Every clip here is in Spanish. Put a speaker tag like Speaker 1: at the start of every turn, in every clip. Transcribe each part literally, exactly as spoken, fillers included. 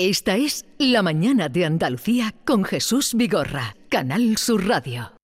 Speaker 1: Esta es La Mañana de Andalucía con Jesús Vigorra, Canal Sur Radio.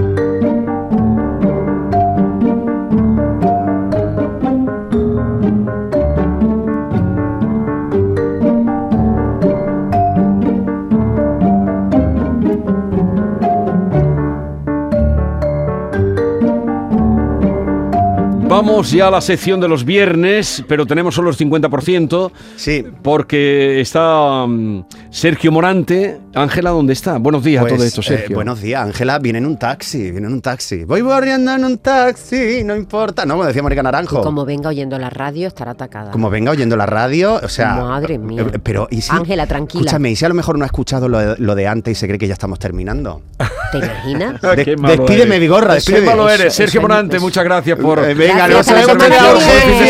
Speaker 2: Vamos ya a la sección de los viernes, pero tenemos solo el cincuenta por ciento.
Speaker 3: Sí.
Speaker 2: Porque está um, Sergio Morante. Ángela, ¿dónde está? Buenos días
Speaker 3: Pues,
Speaker 2: a todo esto, Sergio.
Speaker 3: Eh, buenos días, Ángela. Viene en un taxi, viene en un taxi. Voy corriendo en un taxi, no importa. No, como decía Mónica Naranjo.
Speaker 4: Y como venga oyendo la radio, estará atacada.
Speaker 3: Como venga oyendo la radio, o sea...
Speaker 4: Madre mía.
Speaker 3: Eh, pero, ¿y si,
Speaker 4: Ángela, tranquila.
Speaker 3: Escúchame, ¿y si a lo mejor no ha escuchado lo de, lo de antes y se cree que ya estamos terminando?
Speaker 4: ¿Te imaginas?
Speaker 3: De-
Speaker 2: Qué malo
Speaker 3: despídeme,
Speaker 2: eres.
Speaker 3: Vigorra,
Speaker 2: Qué
Speaker 3: despídeme.
Speaker 2: malo eres.
Speaker 4: Eso-
Speaker 2: Sergio
Speaker 4: eso-
Speaker 2: Morante,
Speaker 4: eso-
Speaker 2: muchas gracias por...
Speaker 3: Eh, venga, no
Speaker 4: Gracias,
Speaker 3: sabemos
Speaker 4: hasta la
Speaker 3: de
Speaker 4: semana que
Speaker 3: urgencia.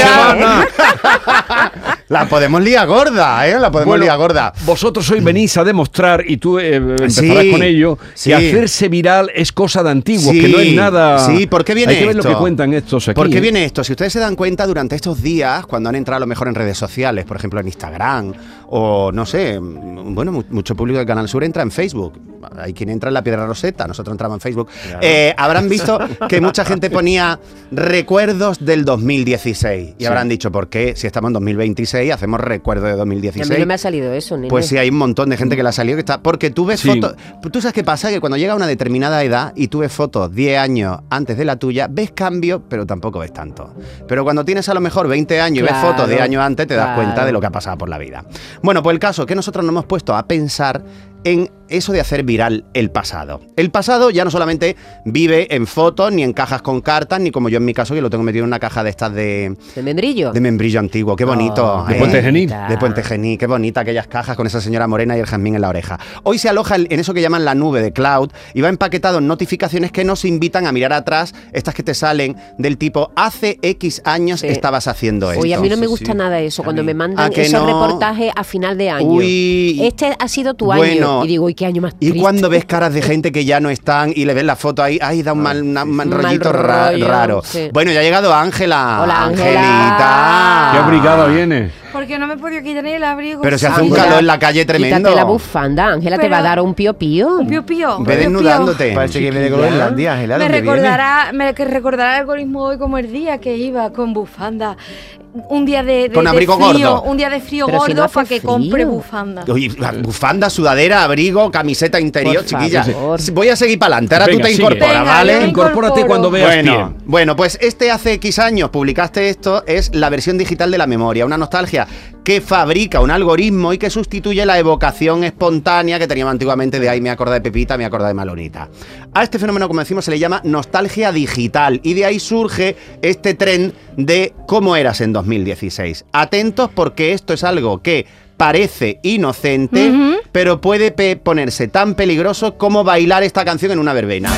Speaker 2: viene.
Speaker 3: La podemos liar gorda, ¿eh? La podemos
Speaker 2: Bueno,
Speaker 3: liar gorda.
Speaker 2: Vosotros hoy venís a demostrar, y tú eh, empezarás
Speaker 3: Sí,
Speaker 2: con ello,
Speaker 3: sí.
Speaker 2: que hacerse viral es cosa de antiguos,
Speaker 3: Sí,
Speaker 2: que no es nada...
Speaker 3: sí, ¿por qué viene
Speaker 2: Hay que ver
Speaker 3: esto?
Speaker 2: lo que cuentan estos aquí.
Speaker 3: ¿Por qué
Speaker 2: ¿eh?
Speaker 3: viene esto? Si ustedes se dan cuenta, durante estos días, cuando han entrado a lo mejor en redes sociales, por ejemplo en Instagram, o no sé, bueno, mu- mucho público del Canal Sur entra en Facebook. Hay quien entra en la Piedra Roseta, nosotros entramos en Facebook.
Speaker 2: Claro.
Speaker 3: Eh, habrán visto que mucha gente ponía recuerdos del dos mil dieciséis. Y
Speaker 2: Sí.
Speaker 3: habrán dicho, ¿por qué? Si estamos en dos mil veintiséis, hacemos recuerdos de dos mil
Speaker 4: Y a
Speaker 3: dieciséis.
Speaker 4: mí no me ha salido eso, nene.
Speaker 3: Pues sí, hay un montón de gente que la ha salido que está... Porque tú ves
Speaker 2: Sí.
Speaker 3: fotos... Tú sabes qué pasa, que cuando llega a una determinada edad y tú ves fotos diez años antes de la tuya, ves cambios, pero tampoco ves tanto. Pero cuando tienes a lo mejor veinte años y ves
Speaker 4: Claro,
Speaker 3: fotos diez años antes, te das
Speaker 4: claro.
Speaker 3: cuenta de lo que ha pasado por la vida. Bueno, pues el caso es que nosotros nos hemos puesto a pensar en eso de hacer viral el pasado. El pasado ya no solamente vive en fotos, ni en cajas con cartas, ni como yo en mi caso, que lo tengo metido en una caja de estas de...
Speaker 4: ¿De membrillo?
Speaker 3: De membrillo antiguo, qué bonito.
Speaker 4: Oh,
Speaker 2: De
Speaker 3: ¿eh?
Speaker 2: Puente Genil.
Speaker 3: De Puente Genil, qué bonita aquellas cajas con esa señora morena y el jazmín en la oreja. Hoy se aloja en eso que llaman la nube de cloud y va empaquetado en notificaciones que nos invitan a mirar atrás, estas que te salen del tipo, hace X años
Speaker 4: Sí.
Speaker 3: estabas haciendo esto.
Speaker 4: Oye, a mí no me
Speaker 2: Sí,
Speaker 4: gusta
Speaker 2: sí.
Speaker 4: nada eso, cuando me
Speaker 3: ¿A
Speaker 4: mandan
Speaker 3: que
Speaker 4: esos
Speaker 3: no?
Speaker 4: reportajes a final de año.
Speaker 3: Uy.
Speaker 4: Este ha sido tu
Speaker 3: Bueno,
Speaker 4: año. Y digo, uy, qué año más
Speaker 3: Y
Speaker 4: triste.
Speaker 3: cuando ves caras de gente que ya no están y le ves la foto ahí, ay, da un mal, una- un mal
Speaker 4: Un mal
Speaker 3: rollito ra-
Speaker 4: rollo,
Speaker 3: raro.
Speaker 4: sí.
Speaker 3: Bueno, ya ha llegado Ángela.
Speaker 4: Hola, Ángela.
Speaker 3: Angelita.
Speaker 2: Qué abrigada viene.
Speaker 5: Porque no me he podido quitar ni el abrigo.
Speaker 3: Pero se hace un
Speaker 4: Ángela,
Speaker 3: calor en la calle tremendo.
Speaker 4: Quítate la bufanda, Ángela, te
Speaker 5: Pero-
Speaker 4: va a dar un pío pío.
Speaker 5: Un pío pío. un
Speaker 3: Ve
Speaker 5: pío
Speaker 3: desnudándote.
Speaker 6: Parece que viene de
Speaker 4: Chiquilla.
Speaker 6: Groenlandia, Ángela.
Speaker 5: Me
Speaker 6: ¿dónde viene?
Speaker 5: recordará, me que recordará el algoritmo hoy como el día que iba con bufanda. Un día de, de,
Speaker 3: Con
Speaker 5: de
Speaker 3: abrigo
Speaker 5: frío,
Speaker 3: gordo.
Speaker 5: un día de frío
Speaker 4: Pero si
Speaker 5: gordo
Speaker 4: no hace
Speaker 5: para que
Speaker 4: frío.
Speaker 5: compre bufanda.
Speaker 3: Oye, bufanda, sudadera, abrigo, camiseta interior,
Speaker 4: Por
Speaker 3: chiquilla.
Speaker 4: favor.
Speaker 3: Voy a seguir para adelante. Ahora
Speaker 2: Venga,
Speaker 3: tú te
Speaker 2: sigue.
Speaker 3: incorporas,
Speaker 5: Venga,
Speaker 3: ¿vale?
Speaker 5: yo me
Speaker 2: Incorpórate
Speaker 5: incorporo.
Speaker 2: cuando veas
Speaker 3: Bueno,
Speaker 2: bien.
Speaker 3: bueno, pues este hace X años publicaste esto, es la versión digital de la memoria, una nostalgia que fabrica un algoritmo y que sustituye la evocación espontánea que teníamos antiguamente de ahí me acorda de Pepita, me acorda de Malonita. A este fenómeno, como decimos, se le llama nostalgia digital y de ahí surge este tren de cómo eras en dos mil dieciséis. Atentos porque esto es algo que parece inocente,
Speaker 5: Ujú.
Speaker 3: pero puede pe- ponerse tan peligroso como bailar esta canción en una verbena.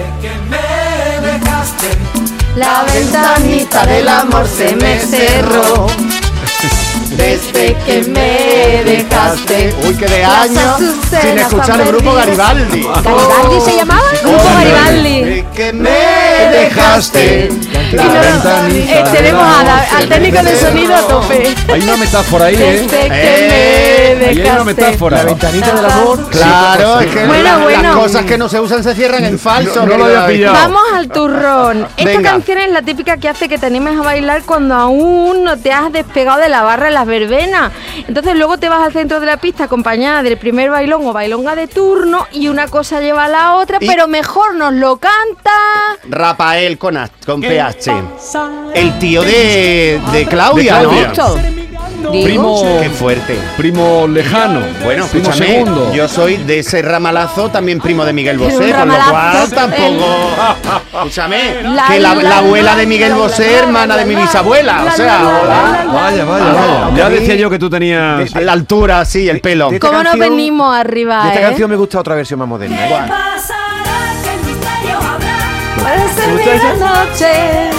Speaker 5: La ventanita del amor se me cerró. Desde que me dejaste.
Speaker 3: Uy, que de
Speaker 5: Las
Speaker 3: años
Speaker 5: azucenas
Speaker 3: sin escuchar
Speaker 5: han
Speaker 3: el grupo
Speaker 5: perdido.
Speaker 3: Garibaldi.
Speaker 4: ¿Garibaldi se llamaba?
Speaker 5: Grupo Garibaldi.
Speaker 3: Desde que me dejaste.
Speaker 5: Y
Speaker 3: La
Speaker 5: no,
Speaker 3: ventanita
Speaker 5: eh, tenemos a la- al técnico de sonido a tope.
Speaker 2: Hay una metáfora ahí,
Speaker 5: Desde
Speaker 2: ¿eh?
Speaker 5: que
Speaker 3: Eh,
Speaker 5: me
Speaker 2: Ahí hay una
Speaker 5: dejaste.
Speaker 2: metáfora.
Speaker 6: La ventanita del amor.
Speaker 3: Claro, es que
Speaker 5: Bueno,
Speaker 3: la-
Speaker 5: bueno.
Speaker 3: las cosas que no se usan se cierran en falso.
Speaker 2: no lo
Speaker 3: querido
Speaker 2: había
Speaker 3: David.
Speaker 2: pillado.
Speaker 5: Vamos al turrón. Esta
Speaker 3: Venga.
Speaker 5: canción es la típica que hace que te animes a bailar cuando aún no te has despegado de la barra en las verbenas. Entonces luego te vas al centro de la pista acompañada del primer bailón o bailonga de turno y una cosa lleva a la otra,
Speaker 3: Y-
Speaker 5: pero mejor nos lo canta.
Speaker 3: Rafael con, H- con P H. El tío de, de Claudia,
Speaker 2: De
Speaker 3: ¿no?
Speaker 2: Claudia.
Speaker 4: Justo. Digo,
Speaker 2: Primo,
Speaker 3: Qué fuerte.
Speaker 2: primo lejano.
Speaker 3: Bueno,
Speaker 2: primo
Speaker 3: escúchame,
Speaker 2: segundo.
Speaker 3: yo soy de ese ramalazo, también primo de Miguel
Speaker 5: Pero un
Speaker 3: Bosé, con lo cual
Speaker 5: ramalazo,
Speaker 3: tampoco... Escúchame,
Speaker 5: La,
Speaker 3: que la,
Speaker 5: la,
Speaker 3: la abuela
Speaker 5: la,
Speaker 3: de Miguel
Speaker 5: la,
Speaker 3: Bosé,
Speaker 5: la,
Speaker 3: hermana
Speaker 5: la,
Speaker 3: de mi
Speaker 5: la,
Speaker 3: bisabuela,
Speaker 5: la,
Speaker 3: o sea,
Speaker 5: la, la,
Speaker 3: hola.
Speaker 5: la, la,
Speaker 2: Vaya, vaya,
Speaker 3: Ah,
Speaker 2: vaya. Ya
Speaker 6: a mí-
Speaker 2: decía yo que tú tenías...
Speaker 3: A la altura, sí, el pelo.
Speaker 6: De esta
Speaker 5: ¿Cómo nos
Speaker 6: canción-
Speaker 5: venimos arriba,
Speaker 6: De esta
Speaker 5: eh?
Speaker 6: canción me gusta otra versión más moderna. ¿eh?
Speaker 5: Puede ser la noche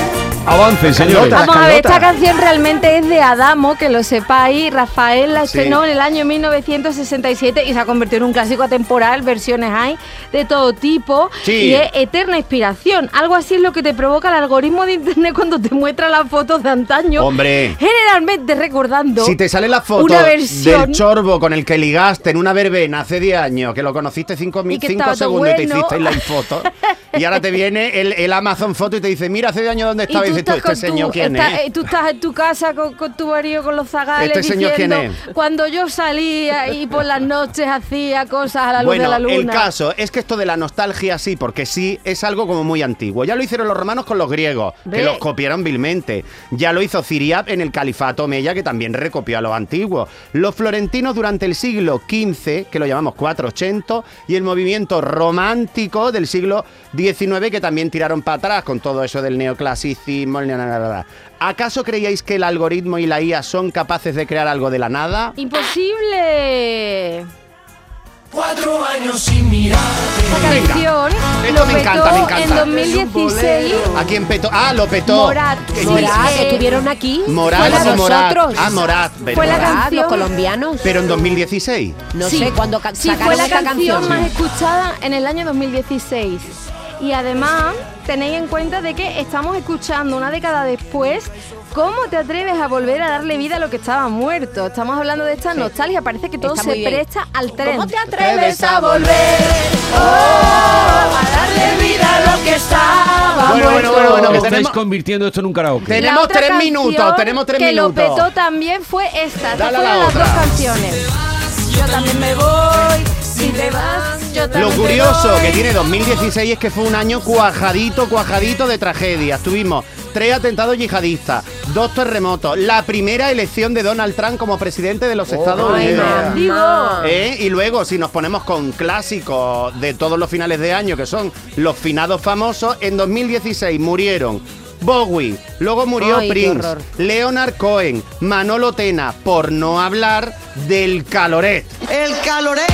Speaker 2: Avancen, señores.
Speaker 3: Carlota.
Speaker 5: Vamos a ver, esta
Speaker 3: Carlota.
Speaker 5: canción realmente es de Adamo, que lo sepáis. Rafael la
Speaker 3: Sí.
Speaker 5: estrenó en el año mil novecientos sesenta y siete y se ha convertido en un clásico atemporal. Versiones hay de todo tipo.
Speaker 3: Sí.
Speaker 5: Y es eterna inspiración. Algo así es lo que te provoca el algoritmo de internet cuando te muestra las fotos de antaño.
Speaker 3: Hombre.
Speaker 5: Generalmente recordando
Speaker 3: Si te sale la foto
Speaker 5: una versión
Speaker 3: del chorbo con el que ligaste en una verbena hace diez años, que lo conociste cinco
Speaker 5: Y que
Speaker 3: cinco
Speaker 5: estaba todo
Speaker 3: segundos y te
Speaker 5: bueno.
Speaker 3: hiciste la foto, y ahora te viene el, el Amazon Foto y te dice, mira, hace diez años dónde
Speaker 5: y
Speaker 3: estaba, y,
Speaker 5: tú
Speaker 3: dices tú,
Speaker 5: estás
Speaker 3: este
Speaker 5: con
Speaker 3: señor
Speaker 5: tu,
Speaker 3: quién
Speaker 5: estás-
Speaker 3: es.
Speaker 5: eh, tú estás en tu casa con, con tu marido, con los zagales,
Speaker 3: ¿Este señor quién
Speaker 5: diciendo,
Speaker 3: es?
Speaker 5: cuando yo salía y por las noches hacía cosas a la luz
Speaker 3: Bueno,
Speaker 5: de la luna.
Speaker 3: el caso es que esto de la nostalgia sí, porque sí, es algo como muy antiguo. Ya lo hicieron los romanos con los griegos,
Speaker 5: Ve.
Speaker 3: que los copiaron vilmente. Ya lo hizo Ciriab en el califato omeya, que también recopió a los antiguos. Los florentinos durante el siglo quince, que lo llamamos cuatrocientos, y el movimiento romántico del siglo diecinueve, que también tiraron para atrás con todo eso del neoclasicismo. el nada. ¿Acaso creíais que el algoritmo y la I A son capaces de crear algo de la nada?
Speaker 5: ¡Imposible!
Speaker 7: Cuatro años sin mirarte.
Speaker 5: Esta
Speaker 3: Venga,
Speaker 5: canción
Speaker 3: esto
Speaker 5: lo
Speaker 3: me
Speaker 5: petó
Speaker 3: encanta, me encanta.
Speaker 5: en dos mil dieciséis.
Speaker 3: ¿A quién petó? Ah, lo petó.
Speaker 5: Morat.
Speaker 3: Que sí.
Speaker 4: Morat,
Speaker 5: Eh,
Speaker 4: que estuvieron aquí.
Speaker 3: Morat
Speaker 4: Fue la
Speaker 3: o Morat.
Speaker 4: nosotros.
Speaker 3: Ah, Morat. pero
Speaker 5: Fue la
Speaker 3: Morat.
Speaker 5: canción-
Speaker 4: Los colombianos.
Speaker 3: Pero en dos mil dieciséis.
Speaker 4: No
Speaker 5: Sí.
Speaker 4: sé cuándo ca-
Speaker 5: Sí,
Speaker 4: sacaron
Speaker 5: fue la
Speaker 4: esta
Speaker 5: canción,
Speaker 4: canción.
Speaker 5: más escuchada en el año dos mil dieciséis. Y además, tenéis en cuenta de que estamos escuchando una década después. ¿Cómo te atreves a volver a darle vida a lo que estaba muerto? Estamos hablando de esta nostalgia. Parece que todo
Speaker 4: Está
Speaker 5: se
Speaker 4: muy bien.
Speaker 5: presta al tren.
Speaker 4: ¿Cómo te
Speaker 3: atreves a
Speaker 5: volver a darle vida a lo que estaba
Speaker 3: Bueno, bueno, bueno, bueno, que
Speaker 2: Estáis
Speaker 3: tenemos,
Speaker 2: convirtiendo esto en un karaoke.
Speaker 3: Ten-
Speaker 5: La
Speaker 3: Tenemos
Speaker 5: otra
Speaker 3: tres
Speaker 5: canción
Speaker 3: minutos, tenemos tres
Speaker 5: que
Speaker 3: minutos.
Speaker 5: lo petó también fue esta. Estas
Speaker 3: Dale a
Speaker 5: fueron
Speaker 3: la
Speaker 5: las
Speaker 3: otra.
Speaker 5: dos canciones. Yo también me voy, si te vas, yo también
Speaker 3: Lo
Speaker 5: me
Speaker 3: curioso
Speaker 5: voy.
Speaker 3: que tiene dos mil dieciséis es que fue un año cuajadito, cuajadito de tragedias. Tuvimos tres atentados yihadistas, dos terremotos, la primera elección de Donald Trump como presidente de los Estados
Speaker 5: Ay,
Speaker 3: Unidos.
Speaker 5: mamá. Digo,
Speaker 3: ¿Eh? Y luego, si nos ponemos con clásicos de todos los finales de año, que son los finados famosos, en dos mil dieciséis murieron Bowie, luego murió
Speaker 4: Ay, qué
Speaker 3: Prince,
Speaker 4: horror.
Speaker 3: Leonard Cohen, Manolo Tena, por no hablar del Caloret.
Speaker 7: El caloré.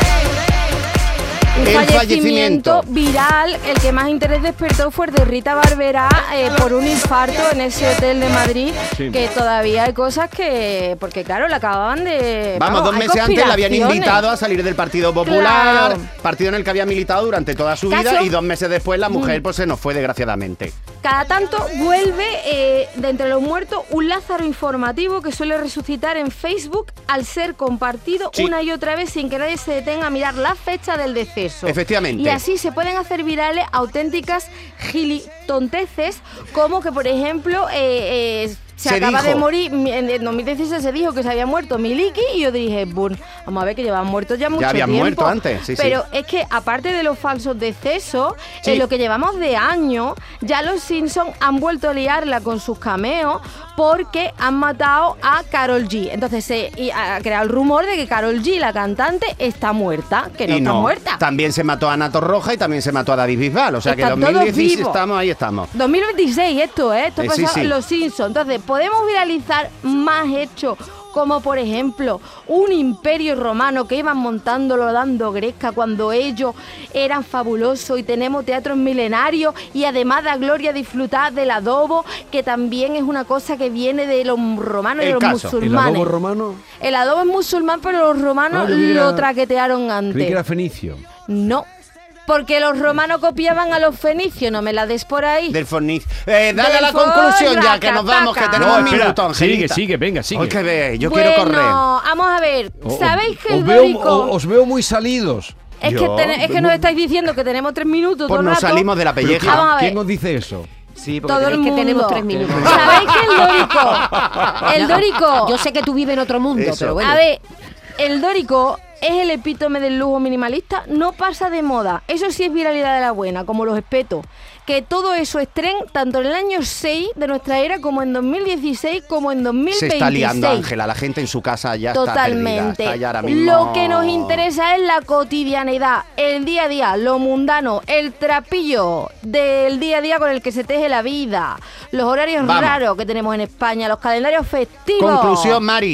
Speaker 5: un
Speaker 3: el
Speaker 5: fallecimiento
Speaker 3: fallecimiento.
Speaker 5: viral, el que más interés despertó fue el de Rita Barberá eh, por un infarto en ese hotel de Madrid,
Speaker 2: Sí.
Speaker 5: que todavía hay cosas que, porque claro, la acababan de...
Speaker 3: Vamos, dos
Speaker 5: hay
Speaker 3: meses antes la habían
Speaker 5: conspiraciones.
Speaker 3: invitado a salir del Partido Popular,
Speaker 5: Claro.
Speaker 3: partido en el que había militado durante toda su vida,
Speaker 5: Caso-
Speaker 3: y dos meses después la mujer pues se nos fue desgraciadamente.
Speaker 5: Cada tanto vuelve eh, de entre los muertos un Lázaro informativo que suele resucitar en Facebook al ser compartido
Speaker 3: Sí.
Speaker 5: una y otra vez sin que nadie se detenga a mirar la fecha del deceso.
Speaker 3: Efectivamente.
Speaker 5: Y así se pueden hacer virales auténticas gilitonteces, como que, por ejemplo, eh, eh, se,
Speaker 3: Se
Speaker 5: acaba
Speaker 3: dijo.
Speaker 5: de morir, mi- en el dos mil dieciséis se dijo que se había muerto Miliki y yo dije, bun, vamos a ver que llevan muertos ya mucho
Speaker 3: habían
Speaker 5: tiempo.
Speaker 3: muerto antes, sí, sí.
Speaker 5: Pero es que aparte de los falsos decesos,
Speaker 3: Sí.
Speaker 5: en lo que llevamos de año, ya los Simpsons han vuelto a liarla con sus cameos porque han matado a Karol G. Entonces se y ha creado el rumor de que Karol G, la cantante, está muerta, que no
Speaker 3: y
Speaker 5: está
Speaker 3: no,
Speaker 5: muerta.
Speaker 3: también se mató a Ana Torroja y también se mató a David Bisbal, o sea que
Speaker 5: Están
Speaker 3: dos mil
Speaker 5: todos
Speaker 3: dieciséis
Speaker 5: vivos.
Speaker 3: estamos, ahí estamos.
Speaker 5: dos mil veintiséis esto, ¿eh? Esto
Speaker 3: Eh,
Speaker 5: pasa
Speaker 3: sí, sí.
Speaker 5: en los Simpsons. Entonces, podemos viralizar más hechos, como por ejemplo un imperio romano que iban montándolo dando gresca cuando ellos eran fabulosos, y tenemos teatros milenarios, y además da gloria disfrutar del adobo, que también es una cosa que viene de los romanos y
Speaker 3: El
Speaker 5: de los
Speaker 3: caso, ¿el
Speaker 2: ¿El
Speaker 5: musulmanes.
Speaker 2: adobo romano?
Speaker 5: El adobo es musulmán, pero los romanos
Speaker 2: Ah, yo creí que
Speaker 5: lo
Speaker 2: era-
Speaker 5: traquetearon antes.
Speaker 2: Creí que era fenicio.
Speaker 5: No, porque los romanos copiaban a los fenicios, no me la des por ahí.
Speaker 3: Del Forniz. Eh, dale
Speaker 5: Del
Speaker 3: a la conclusión ya,
Speaker 5: Forra,
Speaker 3: que nos vamos, que
Speaker 5: cataca.
Speaker 3: tenemos
Speaker 2: No,
Speaker 3: un
Speaker 2: espera,
Speaker 3: minuto,
Speaker 2: sigue,
Speaker 3: Angelita.
Speaker 2: sigue, venga, sigue.
Speaker 3: Ay, que ve, yo
Speaker 5: bueno,
Speaker 3: quiero correr.
Speaker 5: vamos a ver,
Speaker 2: O-
Speaker 5: ¿sabéis que
Speaker 2: os
Speaker 5: el
Speaker 2: veo,
Speaker 5: dórico...
Speaker 2: o- os veo muy salidos.
Speaker 5: es, que
Speaker 3: Yo-
Speaker 5: ten- es que nos estáis diciendo que tenemos tres minutos
Speaker 3: Pues
Speaker 5: todo el
Speaker 3: nos
Speaker 5: rato.
Speaker 3: salimos de la
Speaker 2: Pero
Speaker 3: pelleja.
Speaker 5: Vamos a ver.
Speaker 2: ¿Quién os dice eso?
Speaker 6: Sí, porque
Speaker 5: Todo el
Speaker 4: Es
Speaker 5: mundo.
Speaker 4: que tenemos tres minutos.
Speaker 5: ¿Sabéis que el dórico... El dórico...
Speaker 4: Yo sé que tú vives en otro mundo,
Speaker 3: Eso.
Speaker 4: pero bueno.
Speaker 5: A ver, el dórico es el epítome del lujo minimalista, no pasa de moda. Eso sí es viralidad de la buena, como los espetos. Que todo eso es tren tanto en el año seis de nuestra era, como en dos mil dieciséis, como en dos mil veintiséis.
Speaker 3: Se está liando, Ángela. La gente en su casa ya está perdida.
Speaker 5: Totalmente.
Speaker 3: Está ya ahora mismo-
Speaker 5: Lo que nos interesa es la cotidianidad, el día a día, lo mundano, el trapillo del día a día con el que se teje la vida, los horarios
Speaker 3: Vamos.
Speaker 5: raros que tenemos en España, los calendarios festivos.
Speaker 3: Conclusión, Mari.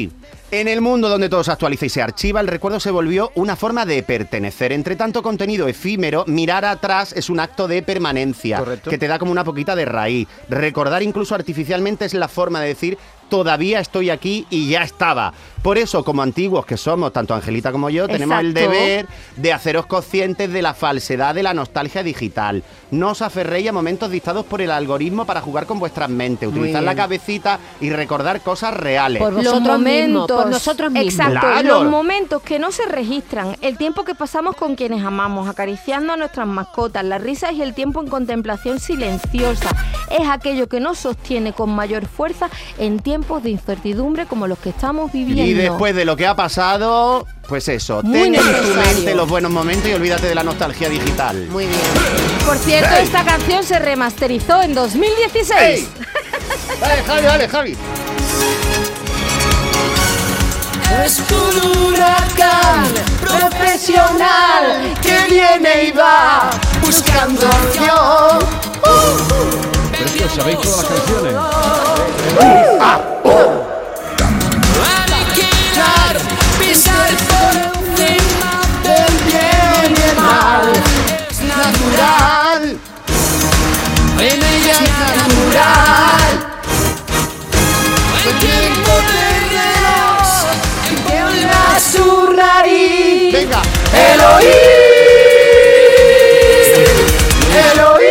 Speaker 3: En el mundo donde todo se actualiza y se archiva, el recuerdo se volvió una forma de pertenecer. Entre tanto contenido efímero, mirar atrás es un acto de permanencia.
Speaker 6: Correcto.
Speaker 3: Que te da como una poquita de raíz. Recordar incluso artificialmente es la forma de decir todavía estoy aquí y ya estaba. Por eso, como antiguos que somos, tanto Angelita como yo, tenemos el
Speaker 5: Exacto.
Speaker 3: deber de haceros conscientes de la falsedad de la nostalgia digital. No os aferréis a momentos dictados por el algoritmo para jugar con vuestras mentes. Utilizad la cabecita y recordar cosas reales.
Speaker 4: Por
Speaker 5: Los
Speaker 4: vosotros mismos,
Speaker 5: momentos,
Speaker 4: por nosotros mismos.
Speaker 5: Exacto,
Speaker 3: Claro.
Speaker 5: los momentos que no se registran, el tiempo que pasamos con quienes amamos, acariciando a nuestras mascotas, las risas y el tiempo en contemplación silenciosa, es aquello que nos sostiene con mayor fuerza en tiempos de incertidumbre como los que estamos viviendo.
Speaker 3: Y después de lo que ha pasado, pues eso,
Speaker 5: Muy
Speaker 3: ten en tu
Speaker 5: necesario.
Speaker 3: mente los buenos momentos y olvídate de la nostalgia digital.
Speaker 4: Muy bien.
Speaker 5: Por cierto,
Speaker 3: ¡Ey!
Speaker 5: esta canción se remasterizó en dos mil dieciséis.
Speaker 3: Dale, Javi, dale, Javi.
Speaker 7: Es un huracán profesional que viene y va buscando acción.
Speaker 2: Pero es que os sabéis todas las canciones.
Speaker 7: Aniquilar, pisar por encima del bien y el mal. Es natural, en ella es natural. El tiempo de Dios viola su nariz.
Speaker 3: Venga.
Speaker 7: El oír, el oír.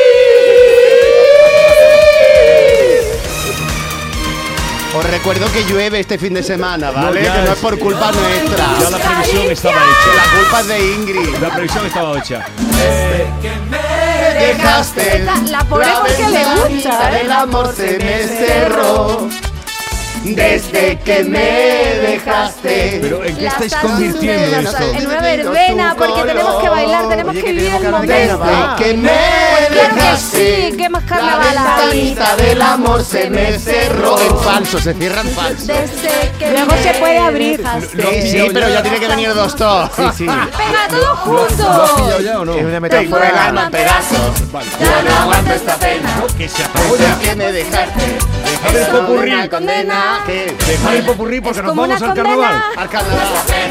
Speaker 3: Os recuerdo que llueve este fin de semana, ¿vale?
Speaker 2: No, ya
Speaker 3: que no
Speaker 2: es-
Speaker 3: es por culpa nuestra.
Speaker 2: Ya la previsión estaba hecha.
Speaker 3: La culpa es de Ingrid.
Speaker 2: La previsión estaba hecha.
Speaker 3: Me dejaste.
Speaker 5: La- la pobre porque le gusta, ¿eh?
Speaker 3: El amor se me cerró. Desde que me dejaste.
Speaker 2: Pero ¿en qué
Speaker 5: La
Speaker 2: estáis
Speaker 5: salsa
Speaker 2: convirtiendo
Speaker 5: de la
Speaker 2: esto?
Speaker 5: sal- en una verbena, porque tenemos que bailar, tenemos
Speaker 3: Oye,
Speaker 5: que
Speaker 3: que
Speaker 5: vivir
Speaker 3: tenemos
Speaker 5: el
Speaker 3: carnaval.
Speaker 5: momento.
Speaker 3: Desde que me
Speaker 5: Claro que
Speaker 3: dejaste.
Speaker 5: sí, ¿qué más
Speaker 3: La
Speaker 5: carnaval hay?
Speaker 3: ventanita del amor se me cerró. En falso, se cierra en falso.
Speaker 5: Desde que
Speaker 4: Luego
Speaker 5: me
Speaker 4: se puede abrir.
Speaker 5: dejaste.
Speaker 2: No,
Speaker 3: Sí, sí, pero ya tiene que venir dos tos. Sí, sí.
Speaker 5: Venga, todos
Speaker 2: ¿Lo has
Speaker 5: juntos.
Speaker 2: pillado ya o no?
Speaker 6: Es una
Speaker 3: Tengo
Speaker 6: metáfora.
Speaker 3: el alma en pedazos.
Speaker 2: Vale.
Speaker 3: Ya no aguanto esta pena.
Speaker 2: Que se acabó
Speaker 3: Desde
Speaker 2: ya.
Speaker 3: que me dejaste.
Speaker 2: Dejad el popurrí.
Speaker 3: Una condena. ¿Qué?
Speaker 2: Dejad el popurrí porque nos
Speaker 5: como
Speaker 2: vamos
Speaker 5: una
Speaker 2: al carnaval.
Speaker 5: condena.
Speaker 3: Al carnaval.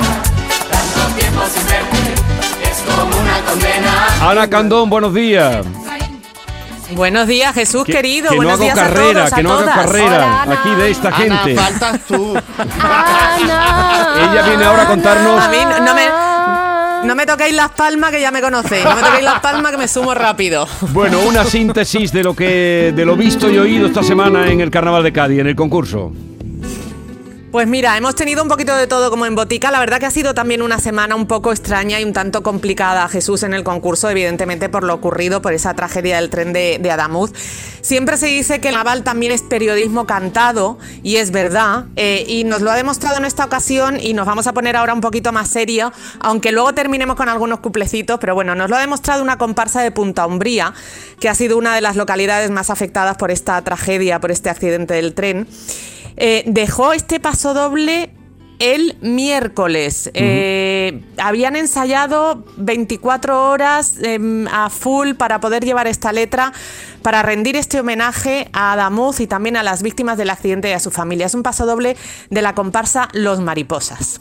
Speaker 2: Ana Candón, buenos días.
Speaker 8: Buenos días, Jesús
Speaker 2: Que,
Speaker 8: querido.
Speaker 2: que no
Speaker 8: Buenos
Speaker 2: hago
Speaker 8: días
Speaker 2: carrera,
Speaker 8: a todos,
Speaker 2: que no
Speaker 8: a
Speaker 2: hago
Speaker 8: todas.
Speaker 2: carrera
Speaker 5: Hola, Ana.
Speaker 2: aquí de esta
Speaker 3: Ana,
Speaker 2: gente.
Speaker 3: faltas tú.
Speaker 5: Ana.
Speaker 2: Ella viene ahora a contarnos-
Speaker 8: A mí no me, no me toquéis las palmas, que ya me conocéis. No me toquéis las palmas, que me sumo rápido.
Speaker 2: Bueno, una síntesis de lo que de lo visto y oído esta semana en el Carnaval de Cádiz, en el concurso.
Speaker 8: Pues mira, hemos tenido un poquito de todo como en botica. La verdad que ha sido también una semana un poco extraña y un tanto complicada, Jesús, en el concurso, evidentemente por lo ocurrido, por esa tragedia del tren de, de Adamuz. Siempre se dice que el carnaval también es periodismo cantado, y es verdad, eh, y nos lo ha demostrado en esta ocasión, y nos vamos a poner ahora un poquito más serio, aunque luego terminemos con algunos cuplecitos, pero bueno, nos lo ha demostrado una comparsa de Punta Umbría, que ha sido una de las localidades más afectadas por esta tragedia, por este accidente del tren. Eh, dejó este paso doble el miércoles. Eh, habían ensayado veinticuatro horas eh, a full para poder llevar esta letra, para rendir este homenaje a Adamuz y también a las víctimas del accidente y a su familia. Es un paso doble de la comparsa Los Mariposas.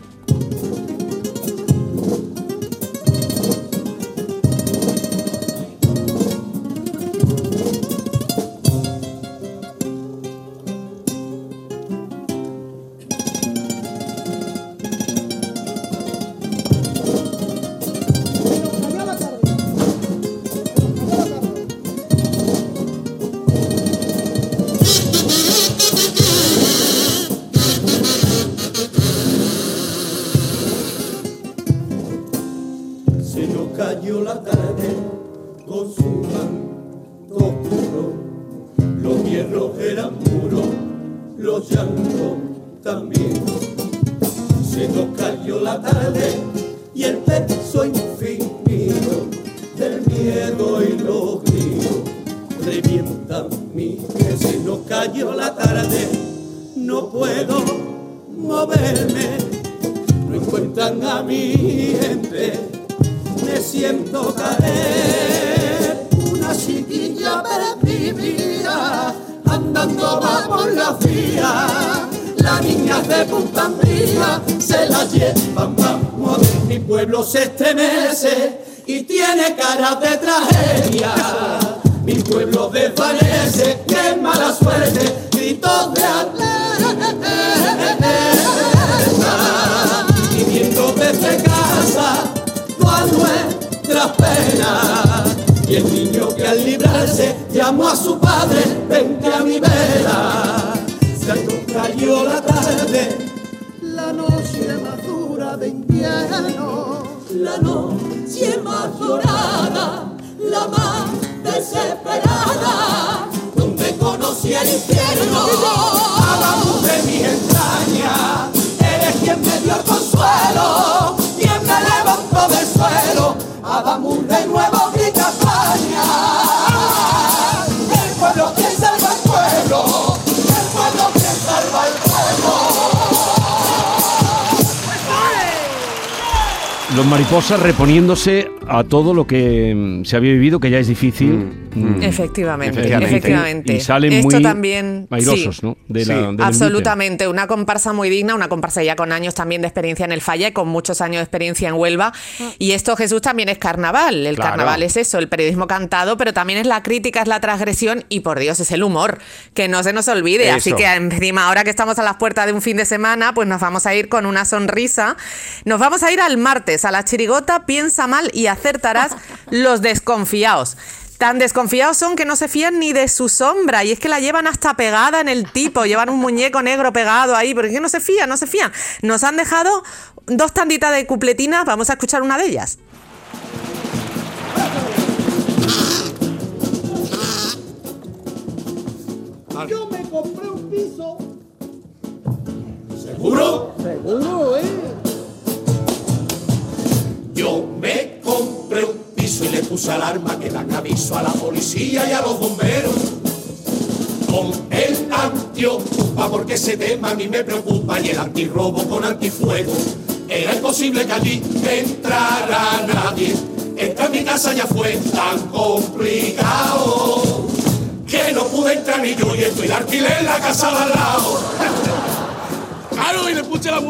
Speaker 9: Se nos cayó la tarde con su manto oscuro. Los hierros eran puros, los llantos también. Se nos cayó la tarde y el peso infinito del miedo y los gritos revientan mi que se nos cayó la tarde. No puedo moverme, no encuentran a mi gente. Me siento caer, una chiquilla perdida, andando va por la vía, la niña de de punta arriba se la llevan, vamos a ver. Mi pueblo se estremece y tiene cara de tragedia. Mi pueblo desvanece, qué mala suerte, gritos de alerta. Y viendo desde casa todas nuestras penas. Y el niño que al librarse llamó a su padre, vente a mi vera. Se cayó la tarde, la noche más dura de invierno, la noche más dorada, la más desesperada, donde conocí el infierno. Hablamos de mi entraña, eres quien me dio el consuelo, quien me levantó del suelo. Hablamos de nuevo, grita España. El pueblo que salva al pueblo, el pueblo que salva al pueblo.
Speaker 2: Los Mariposas reponiéndose a todo lo que mm, se había vivido, que ya es difícil.
Speaker 8: Mm. Mm. Efectivamente,
Speaker 2: efectivamente.
Speaker 8: efectivamente.
Speaker 2: Y salen
Speaker 8: Esto
Speaker 2: muy
Speaker 8: también,
Speaker 2: airosos,
Speaker 8: sí,
Speaker 2: ¿no? De
Speaker 8: sí,
Speaker 2: la, del
Speaker 8: absolutamente. Una comparsa muy digna, una comparsa ya con años también de experiencia en el Falla y con muchos años de experiencia en Huelva. Y esto, Jesús, también es carnaval. El
Speaker 3: Claro.
Speaker 8: carnaval es eso, el periodismo cantado, pero también es la crítica, es la transgresión y, por Dios, es el humor. Que no se nos olvide.
Speaker 3: Eso.
Speaker 8: Así que encima, ahora que estamos a las puertas de un fin de semana, pues nos vamos a ir con una sonrisa. Nos vamos a ir al martes, a la chirigota Piensa mal y acertarás, los desconfiados. Tan desconfiados son que no se fían ni de su sombra, y es que la llevan hasta pegada en el tipo, llevan un muñeco negro pegado ahí, porque no se fían, no se fían. Nos han dejado dos tanditas de cupletinas, vamos a escuchar una de ellas.
Speaker 9: Yo me compré un piso. ¿Seguro? Seguro, ¿eh? Yo me compré un piso y le puse alarma que dan aviso a la policía y a los bomberos. Con el antiocupa porque ese tema a mí me preocupa, y el antirrobo con antifuego. Era imposible que allí entrara nadie. Esta en mi casa ya fue tan complicado que no pude entrar ni yo, y estoy de alquiler en la casa de al lado. Claro, y le puse la...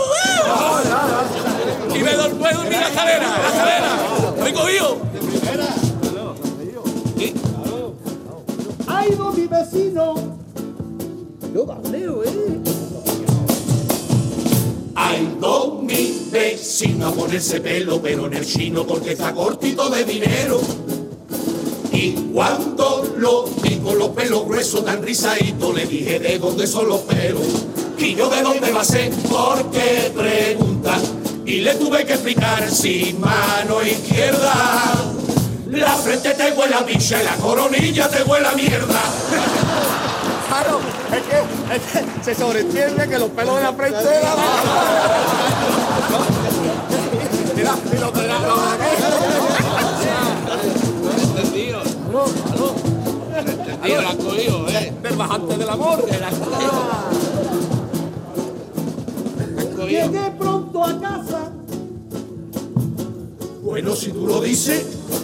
Speaker 9: Y me doy puedo en la escalera, la escalera. ¿Lo he cogido? ¿Sí? Ha ido mi vecino. Yo baleo, ¿eh? Ha ido mi vecino a ponerse pelo, pero en el chino porque está cortito de dinero. Y cuando lo vi con los pelos gruesos tan rizaditos, le dije ¿de dónde son los pelos? Y yo ¿de dónde va a ser? Porque pregunta. Y le tuve que explicar sin mano izquierda. La frente te huele a bicha y la coronilla te huele a mierda.
Speaker 10: Claro, es que, es que se sobreentiende que los pelos de la frente de la... Mira, si lo tenés entendido. Aló, aló. Entendido, la has cogido, ¿eh? Del bajante del amor.
Speaker 9: Llegué pronto a casa. Bueno, si tú lo dices.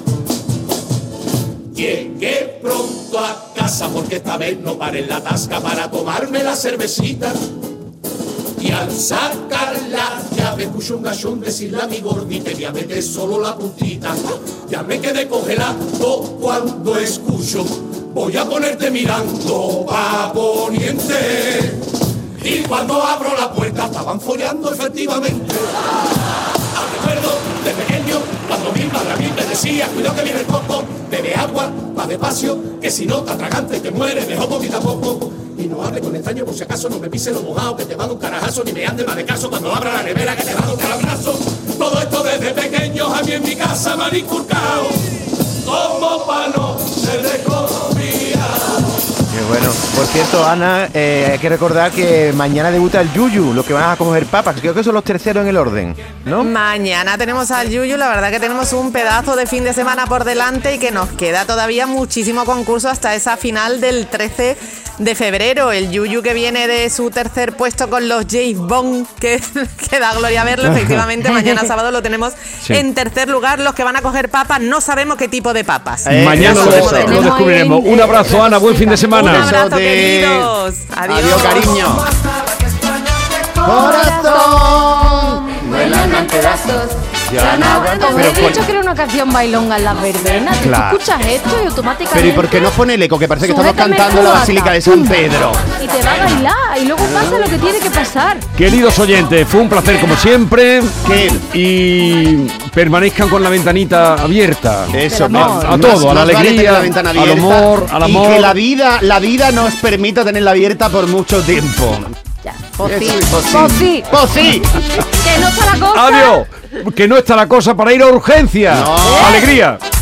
Speaker 9: Llegué pronto a casa porque esta vez no paré en la tasca para tomarme la cervecita. Y al sacar la llave escuché un gachón decirle a mi gordita que voy a meter solo la puntita. Ya me quedé congelado cuando escucho voy a ponerte mirando pa' poniente. Y cuando abro la puerta estaban follando efectivamente. Aún recuerdo de pequeño cuando mi madre a mí me decía cuidado que viene el coco, bebe agua, va despacio, que si no te atragante y te mueres, mejor poquito a poco. Y no hable con extraño por si acaso no me pise lo mojado, que te va a dar un carajazo, ni me ande más de caso cuando abra la nevera, que te va a dar un calabrazo. Todo esto desde pequeño a mí en mi casa me han inculcado, como pa' no ser desconfiado.
Speaker 6: Qué bueno. Por cierto, Ana, eh, hay que recordar que mañana debuta el Yuyu, los que van a coger papas. Creo que son los terceros en el orden, ¿no?
Speaker 8: Mañana tenemos al Yuyu, la verdad que tenemos un pedazo de fin de semana por delante y que nos queda todavía muchísimo concurso hasta esa final del trece de febrero. El Yuyu que viene de su tercer puesto con los James Bond, que, que da gloria verlo, efectivamente, mañana sábado lo tenemos sí. en tercer lugar. Los que van a coger papas, no sabemos qué tipo de papas.
Speaker 2: Eh, mañana lo, lo descubriremos. Un abrazo, Ana, buen fin de semana.
Speaker 8: Un abrazo, queridos. Adiós.
Speaker 3: Adiós, cariño. corazón, vuelan en pedazos. Ya no aguanto.
Speaker 5: Os he dicho que era una canción bailonga en las verbenas.
Speaker 3: Claro.
Speaker 5: Tú escuchas esto y automáticamente.
Speaker 3: Pero ¿y por qué no pone el eco? Que parece que estamos
Speaker 5: Sujétame
Speaker 3: cantando la
Speaker 5: cubata.
Speaker 3: Basílica de San Pedro.
Speaker 5: Y te va a bailar. Y luego pasa lo que tiene que pasar.
Speaker 2: Queridos oyentes, fue un placer como siempre.
Speaker 3: ¿Qué?
Speaker 2: Y permanezcan con la ventanita abierta.
Speaker 3: Eso,
Speaker 5: Del amor.
Speaker 2: A, a todo, a la
Speaker 3: Más vale tener
Speaker 2: alegría,
Speaker 3: la ventana
Speaker 2: al
Speaker 3: abierta
Speaker 2: amor, al amor.
Speaker 3: Y que la vida, la vida nos permita tenerla abierta por mucho tiempo.
Speaker 5: Ya. Pues sí.
Speaker 3: Eso, pues sí.
Speaker 5: Pues sí.
Speaker 3: Pues sí.
Speaker 5: Que no está la cosa.
Speaker 2: Adiós. Que no está la cosa para ir a urgencia.
Speaker 3: No.
Speaker 2: Alegría.